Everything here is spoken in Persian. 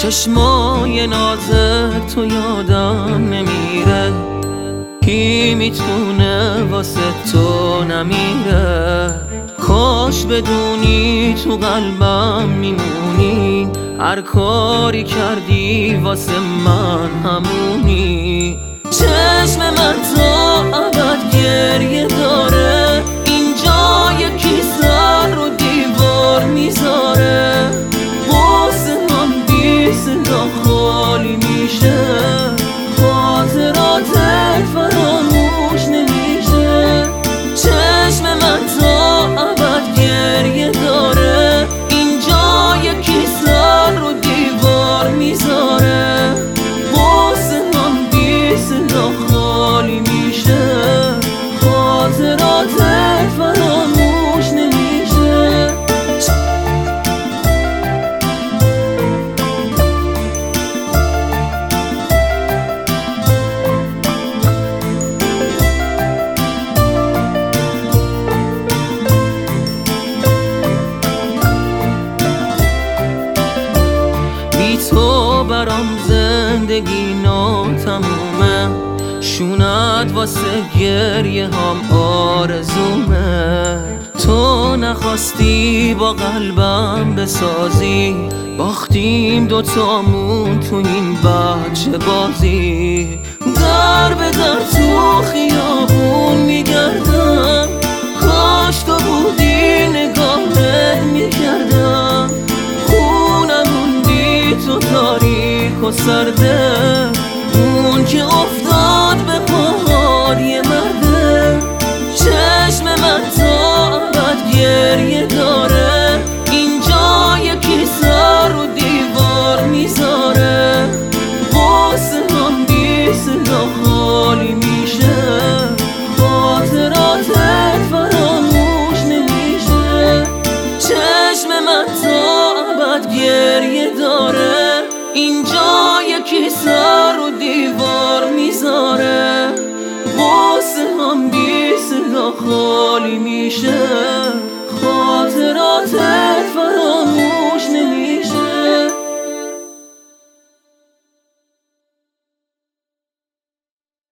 چشمای نازک تو یادم نمیره، کی میتونه واسه تو نمیره. کاش بدونی تو قلبم میمونی، هر کاری کردی واسه من همونی. چشم من تا ابد گریه داره، اینجا یکی سر رو دیوار میذاره. واسه من بی صدا خالی میشه، خاطراتت فراموش نمیشه. چشم من تا ابد گریه داره، اینجا یکی سر رو دیوار میذاره. واسه من بی صدا خالی میشه، خاطراتت فراموش نمیشه. بی تو برام زندگی ناتمومه، شونت واسه گریه هم آرزومه. تو نخواستی با قلبم بسازی، باختیم دوتامون تو این بچه بازی. در به در تو خیابون میگردم، کاش تو بودی نگاهت میکردم. خونمون بی تو تاریک و سرده، اون که افتاد به پاهار یه مرده. چشم من تا ابد گریه داره، اینجا یکی سر رو دیوار میذاره. واسه هم بی صدا خالی میشه، خاطراتت فراموش نمیشه. چشم من تا ابد گریه داره، اینجا یکی سر رو دیوار میذاره. واسه هم بی صدا خالی میشه،